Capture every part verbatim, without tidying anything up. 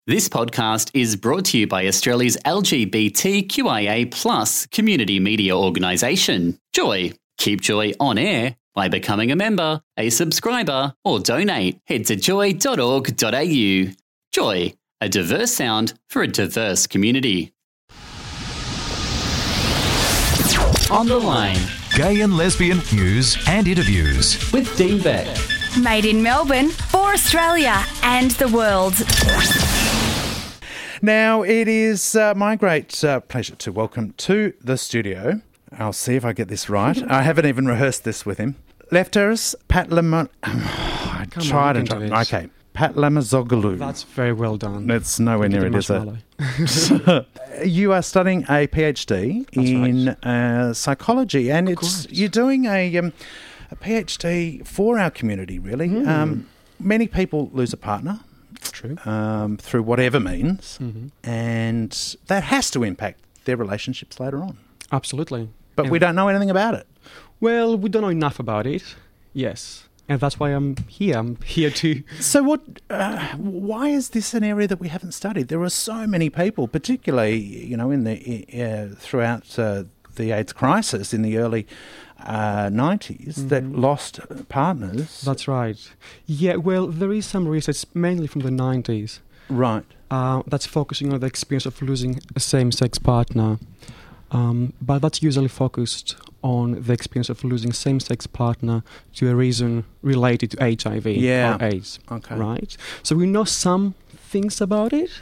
This podcast is brought to you by Australia's L G B T Q I A plus community media organisation, Joy. Keep Joy on air by becoming a member, a subscriber, or donate. Head to joy dot org dot a u. Joy, a diverse sound for a diverse community. On the Line. Gay and lesbian news and interviews. With Dean Beck. Made in Melbourne for Australia and the world. Now, it is uh, my great uh, pleasure to welcome to the studio, I'll see if I get this right, I haven't even rehearsed this with him, Lefteris Patlam... I Come tried on, and you can do tried. this. Okay, Patlamazoglu. That's very well done. It's nowhere near it, is it? You are studying a PhD That's in right. uh, psychology, and Of it's course. you're doing a, um, a PhD for our community, really. Mm. Um, many people lose a partner. True. Um, through whatever means, hmm and that has to impact their relationships later on. Absolutely. But And- we don't know anything about it. Well, we don't know enough about it. Yes. And that's why I'm here. I'm here to... So, what? Uh, why is this an area that we haven't studied? There are so many people, particularly, you know, in the uh, throughout uh, the AIDS crisis in the early uh, nineties, that Mhm. lost partners. That's right. Yeah, well, there is some research, mainly from the nineties, Right. uh, that's focusing on the experience of losing a same-sex partner. Um, but that's usually focused on the experience of losing same-sex partner to a reason related to H I V Yeah. or AIDS. Okay. Right? So we know some things about it,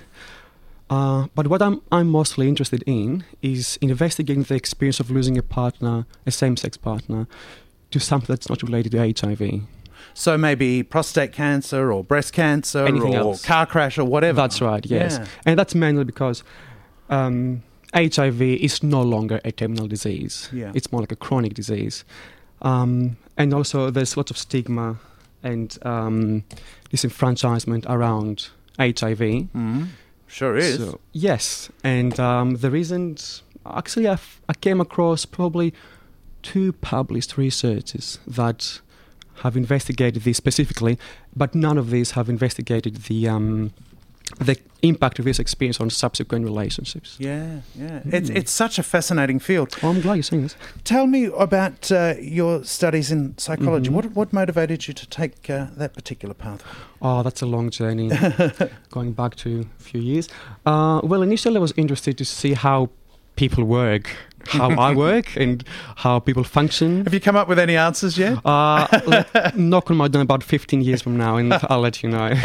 uh, but what I'm I'm mostly interested in is investigating the experience of losing a partner, a same-sex partner, to something that's not related to H I V. So maybe prostate cancer or breast cancer Anything or else. car crash or whatever. That's right, yes. Yeah. And that's mainly because um, H I V is no longer a terminal disease. Yeah. It's more like a chronic disease. Um, and also there's lots of stigma and um, disenfranchisement around H I V. Mm. Sure is. So, yes, and um, there isn't... Actually, I've, I came across probably two published researches that have investigated this specifically, but none of these have investigated the um, the impact of this experience on subsequent relationships. Yeah, yeah. Mm. It's it's such a fascinating field. Oh, I'm glad you're saying this. Tell me about uh, your studies in psychology. Mhm. What what motivated you to take uh, that particular path? Oh, that's a long journey, going back to a few years. Uh, well, initially I was interested to see how people work, how I work, and how people function. Have you come up with any answers yet? Uh, let, knock on my door about fifteen years from now, and I'll let you know.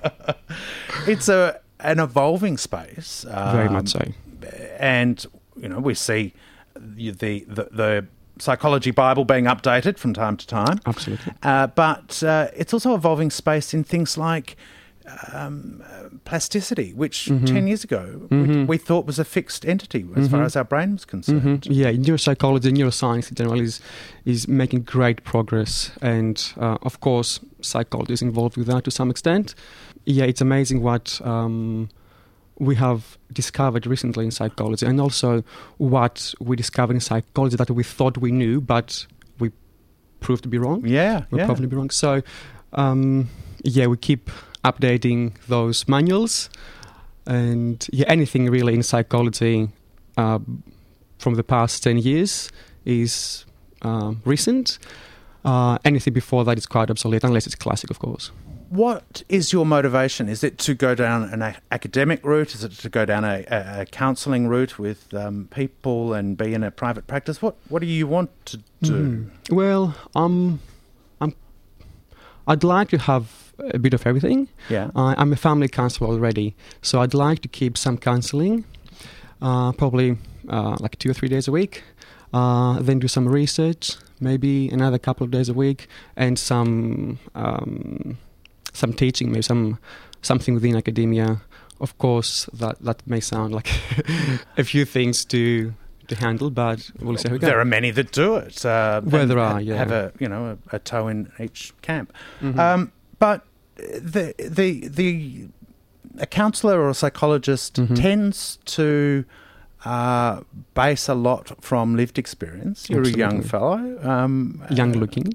It's a an evolving space. Very um, much so. And you know we see the the, the the psychology Bible being updated from time to time. Absolutely. Uh, but uh, it's also a evolving space in things like um, uh, plasticity, which Mhm. ten years ago we, Mhm. we thought was a fixed entity as far Mhm. as our brain was concerned. Mhm. Yeah, neuropsychology, neuroscience in general is is making great progress, and uh, of course, psychology is involved with that to some extent. Yeah, it's amazing what um, we have discovered recently in psychology, and also what we discovered in psychology that we thought we knew, but we proved to be wrong. Yeah, We'll yeah. probably be wrong. So, um, yeah, we keep updating those manuals, and yeah, anything really in psychology uh, from the past ten years is um, recent. Uh, anything before that is quite obsolete, unless it's classic, of course. What is your motivation? Is it to go down an a- academic route? Is it to go down a, a, a counselling route with um, people and be in a private practice? What What do you want to do? Mm. Well, um, I'm. I'd like to have a bit of everything. Yeah. Uh, I'm a family counsellor already, so I'd like to keep some counselling, uh, probably uh, like two or three days a week. Uh, then do some research, maybe another couple of days a week, and some um, some teaching, maybe some something within academia. Of course, that that may sound like a few things to to handle, but we'll see how we go. There are many that do it. Uh, Well, and there are, ha- yeah. Have a you know a, a toe in each camp. Mhm. Um, but the the the a counsellor or a psychologist Mhm. tends to uh, base a lot from lived experience. You're Absolutely. a young fellow. Um, Young looking.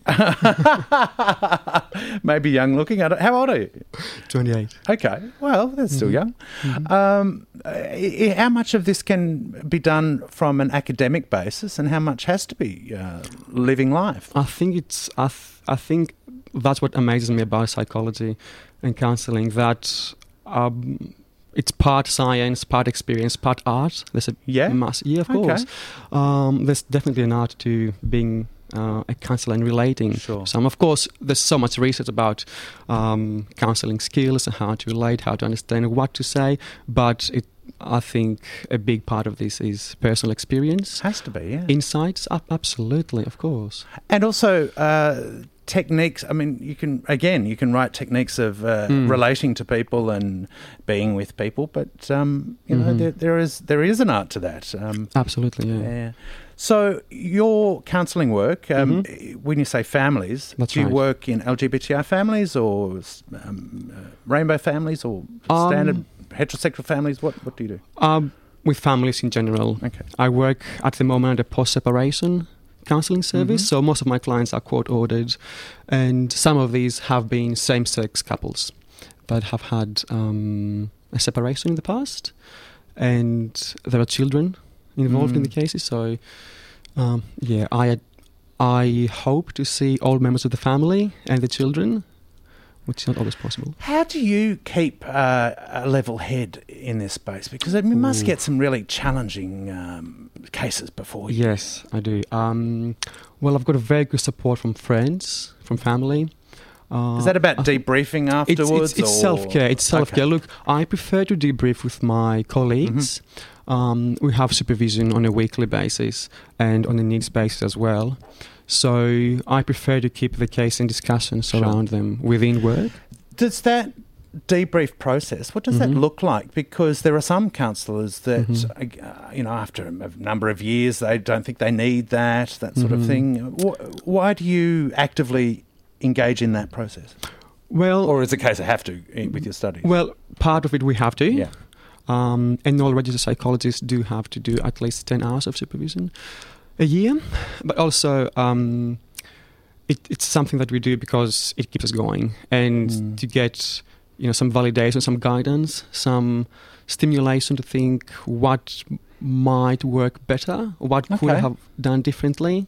maybe young looking. I don't, how old are you? twenty-eight. Okay, well, that's still young. Um, i- how much of this can be done from an academic basis, and how much has to be uh, living life? I think it's. I, th- I think that's what amazes me about psychology and counselling. That um, it's part science, part experience, part art. There's a Yeah? mass. Yeah, of Okay. course. Um, there's definitely an art to being uh, a counsellor and relating. Sure. Some, of course, there's so much research about um, counselling skills and how to relate, how to understand what to say. But it, I think, a big part of this is personal experience. Has to be, yeah. Insights, up, absolutely, of course. And also uh, techniques. I mean, you can again, you can write techniques of uh, Mm. relating to people and being with people, but um, you know, Mhm. there, there is there is an art to that. Um, Absolutely, yeah. yeah. So your counselling work, um, Mhm. when you say families, That's do you right. work in L G B T I families or um, uh, rainbow families or Um, standard heterosexual families? What what do you do? Um, with families in general. Okay. I work at the moment at a post-separation counselling service, Mhm. so most of my clients are court-ordered, and some of these have been same-sex couples that have had um, a separation in the past, and there are children involved in Mm. the cases. So, um, yeah, I I hope to see all members of the family and the children, which is not always possible. How do you keep uh, a level head in this space? Because I mean, you must Ooh. get some really challenging um, cases before you. Yes, I do. Um, well, I've got a very good support from friends, from family. Uh, Is that about I think debriefing It's, afterwards? it's, it's or- self-care. It's self-care. Okay. Look, I prefer to debrief with my colleagues. Um, we have supervision on a weekly basis and on a needs basis as well. So I prefer to keep the case in discussions Sure. around them within work. Does that debrief process, what does that Mhm. look like? Because there are some counsellors that, Mhm. uh, you know, after a number of years, they don't think they need that, that sort of Mhm. thing. Wh- Why do you actively engage in that process? Well, Or is it a case of have to eh, with your studies? well, part of it we have to. yeah. Um, and all registered psychologists do have to do at least ten hours of supervision a year. But also, um, it, it's something that we do because it keeps us going. And Mm. to get, you know, some validation, some guidance, some stimulation to think what might work better, what could I Okay. have done differently.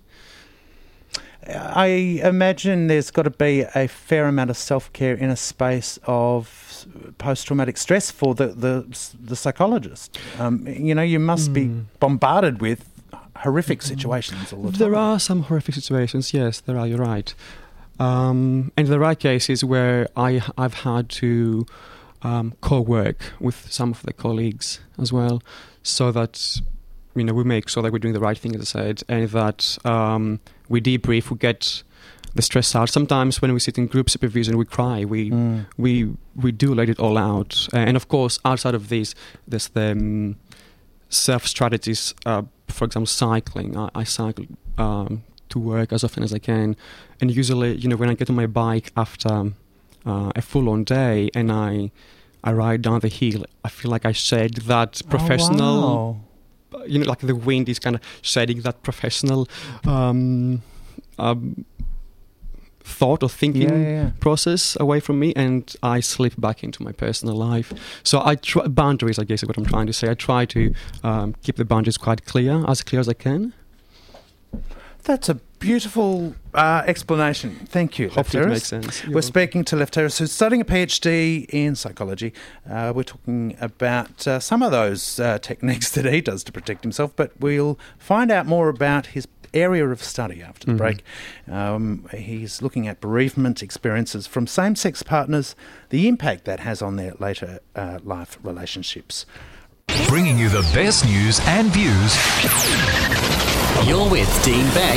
I imagine there's got to be a fair amount of self-care in a space of post-traumatic stress for the the, the psychologist. Um, you know, you must be Mm. bombarded with horrific situations all the time. There are some horrific situations, yes, there are, you're right. Um, and there are cases where I, I've had to um, co-work with some of the colleagues as well, so that, you know, we make sure that we're doing the right thing, as I said, and that um, we debrief, we get the stress out. Sometimes when we sit in group supervision, we cry, we Mm. we we do let it all out. Uh, and of course, outside of this, there's the um, self strategies. Uh, for example, cycling. I, I cycle um, to work as often as I can, and usually, you know, when I get on my bike after uh, a full-on day and I I ride down the hill, I feel like I shed that professional. Oh, wow. You know, like the wind is kind of shedding that professional um, um, thought or thinking Yeah, yeah, yeah. process away from me, and I slip back into my personal life. So I try boundaries, I guess is what I'm trying to say. I try to um, keep the boundaries quite clear, as clear as I can. That's a beautiful uh, explanation. Thank you, Hopefully it Lefteris. makes sense. We're speaking to Lefteris, who's studying a PhD in psychology. Uh, we're talking about uh, some of those uh, techniques that he does to protect himself, but we'll find out more about his area of study after the Mhm. break. Um, he's looking at bereavement experiences from same-sex partners, the impact that has on their later uh, life relationships. Bringing you the best news and views. You're with Dean Beck.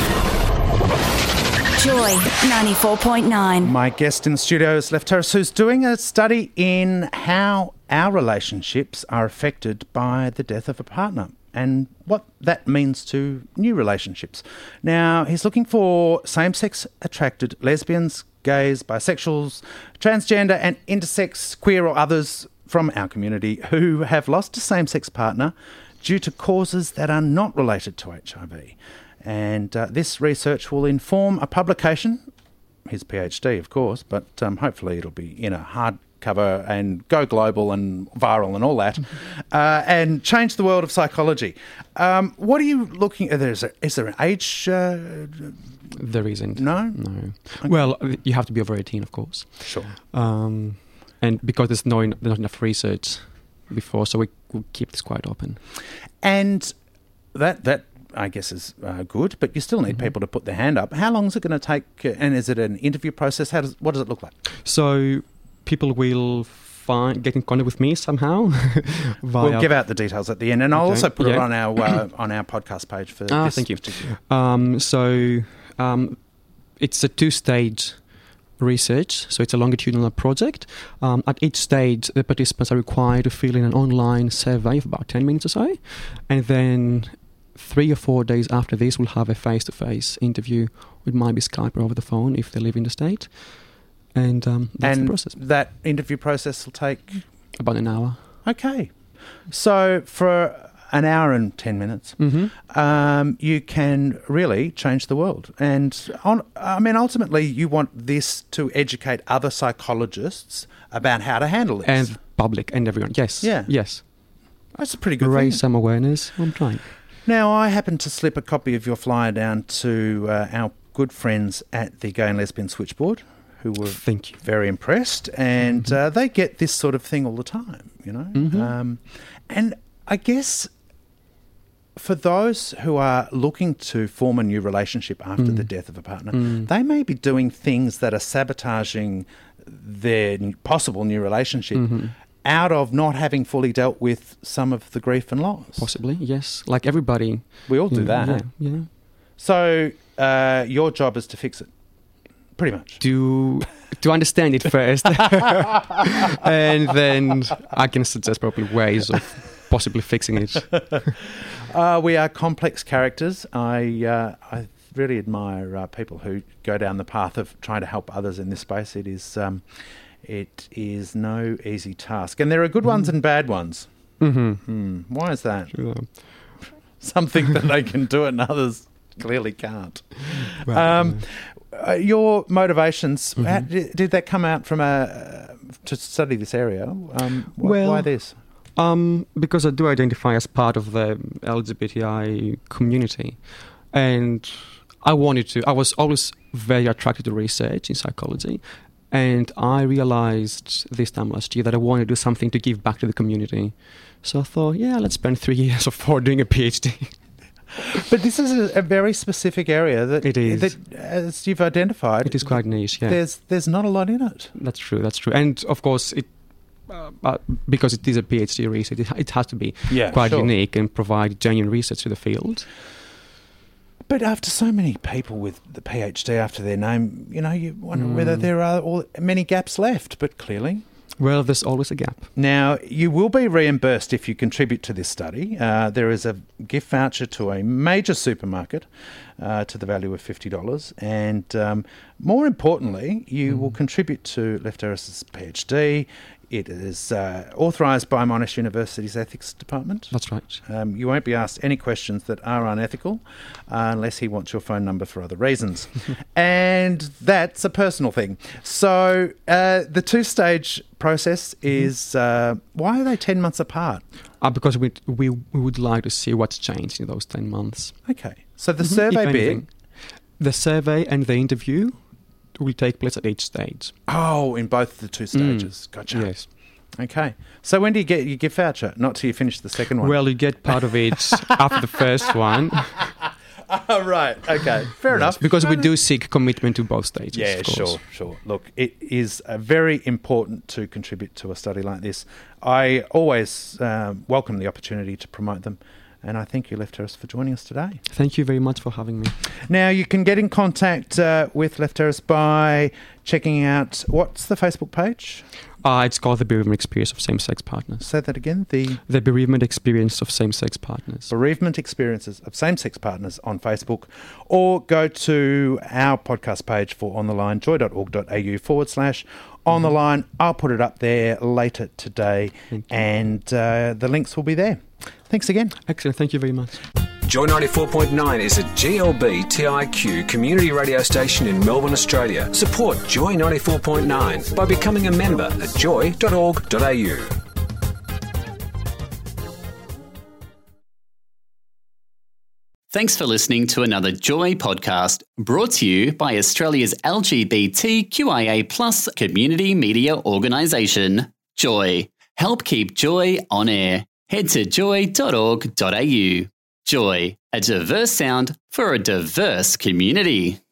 Joy ninety-four point nine. My guest in the studio is Lefteris, who's doing a study in how our relationships are affected by the death of a partner and what that means to new relationships. Now, he's looking for same-sex attracted lesbians, gays, bisexuals, transgender and intersex, queer or others from our community who have lost a same-sex partner due to causes that are not related to H I V. And uh, this research will inform a publication, his PhD, of course, but um, hopefully it'll be in a hardcover and go global and viral and all that, uh, and change the world of psychology. Um, what are you looking at? Is there, is there an age? Uh, There isn't. No? No. Well, you have to be over eighteen, of course. Sure. Um, and because there's no, there's not enough research before, so we we keep this quite open. And that that I guess is uh, good, but you still need people to put their hand up. How long is it going to take? Uh, and is it an interview process? How does what does it look like? So people will find get in contact with me somehow. via We'll give out the details at the end, and I'll Okay. also put it Yeah. on our uh, on our podcast page for Ah, this thank you. particular- Um, so um, it's a two-stage research, so it's a longitudinal project. Um, at each stage, the participants are required to fill in an online survey of about ten minutes or so, and then three or four days after this, we'll have a face-to-face interview. It might be Skype or over the phone if they live in the state, and um, that's and the process. that interview process will take. About an hour. Okay, so for an hour and ten minutes, Mm-hmm. um, you can really change the world. And on, I mean, ultimately, you want this to educate other psychologists about how to handle this. And public and everyone. Yes. Yeah. Yes. That's a pretty good Raise thing. some awareness. I'm trying. Now, I happened to slip a copy of your flyer down to uh, our good friends at the Gay and Lesbian Switchboard, who were Thank you. very impressed, and uh, they get this sort of thing all the time, you know. Mhm. Um, and I guess for those who are looking to form a new relationship after Mm. the death of a partner, Mm. they may be doing things that are sabotaging their n- possible new relationship Mhm. out of not having fully dealt with some of the grief and loss. Possibly, yes. Like everybody. We all do Yeah, that. Yeah. yeah. So uh, your job is to fix it, pretty much. To to understand it first, and then I can suggest probably ways of possibly fixing it. Uh, we are complex characters. I uh, I really admire uh, people who go down the path of trying to help others in this space. It is um, it is no easy task, and there are good ones and bad ones. Mm-hmm. Hmm. Why is that? Sure. Some think that they can do it, and others clearly can't. Well, Um, uh, your motivations, Mhm. how, did, did that come out from a uh, to study this area? Um, wh- Well, why this? Um, because I do identify as part of the L G B T I community, and I wanted to. I was always very attracted to research in psychology, and I realized this time last year that I wanted to do something to give back to the community. So I thought, yeah, let's spend three years or four doing a PhD. But this is a, a very specific area that It is. that, as you've identified, It is quite niche, yeah. There's there's not a lot in it. That's true. That's true. And of course, it uh, uh, because it is a PhD research, it, it has to be Yeah, quite sure. unique and provide genuine research to the field. But after so many people with the PhD after their name, you know, you wonder Mm. whether there are all, many gaps left. But clearly. Well, there's always a gap. Now, you will be reimbursed if you contribute to this study. Uh, there is a gift voucher to a major supermarket uh, to the value of fifty dollars. And um, more importantly, you will contribute to Lefteris' PhD. It is uh, authorised by Monash University's Ethics Department. That's right. Um, you won't be asked any questions that are unethical uh, unless he wants your phone number for other reasons. And that's a personal thing. So uh, the two-stage process is, uh, why are they ten months apart? Uh, because we, we we would like to see what's changed in those ten months. Okay. So the Mhm, survey if bit, anything. The survey and the interview will take place at each stage. oh, in both the two stages. Gotcha. Yes. Okay. So when do you get your gift voucher? Not till you finish the second one. Well, you get part of it after the first one. oh, right. Okay. Fair enough. Because we No, no. do seek commitment to both stages. Yeah, of course. sure, sure. Look, it is uh, very important to contribute to a study like this. I always um, welcome the opportunity to promote them, and I thank you, Lefteris, for joining us today. Thank you very much for having me. Now, you can get in contact uh, with Lefteris by checking out, what's the Facebook page? Uh, it's called the Bereavement Experience of Same-Sex Partners. Say that again, the The Bereavement Experience of Same-Sex Partners. Bereavement Experiences of Same-Sex Partners on Facebook, or go to our podcast page for On The Line, joy.org.au forward slash On The Line. I'll put it up there later today, Thank you. and uh, the links will be there. Thanks again. Excellent. Thank you very much. Joy ninety-four point nine is a G L B T I Q community radio station in Melbourne, Australia. Support Joy ninety-four point nine by becoming a member at joy dot org dot a u. Thanks for listening to another Joy podcast brought to you by Australia's L G B T Q I A plus community media organisation, Joy. Help keep Joy on air. Head to joy dot org dot a u. Joy, a diverse sound for a diverse community.